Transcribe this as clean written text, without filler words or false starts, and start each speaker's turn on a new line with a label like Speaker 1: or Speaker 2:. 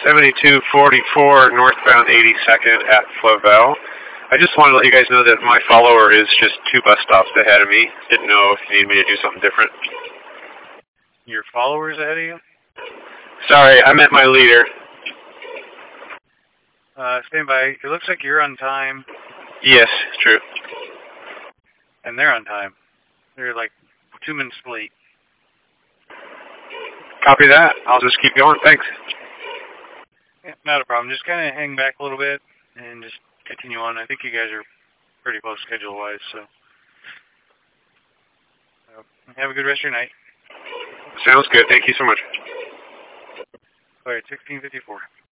Speaker 1: 7244 northbound 82nd at Flavel. I just wanted to let you guys know that my follower is just 2 bus stops ahead of me. Didn't know if you need me to do something different.
Speaker 2: Your follower's ahead of you?
Speaker 1: Sorry, I meant my leader.
Speaker 2: Stand by. It looks like you're on time.
Speaker 1: Yes, true.
Speaker 2: And they're on time. They're like 2 minutes late.
Speaker 1: Copy that. I'll just keep going. Thanks.
Speaker 2: Yeah, not a problem. Just kind of hang back a little bit and just continue on. I think you guys are pretty close schedule-wise, so. Have a good rest of your night.
Speaker 1: Sounds good. Thank you so much.
Speaker 2: All right, 1654.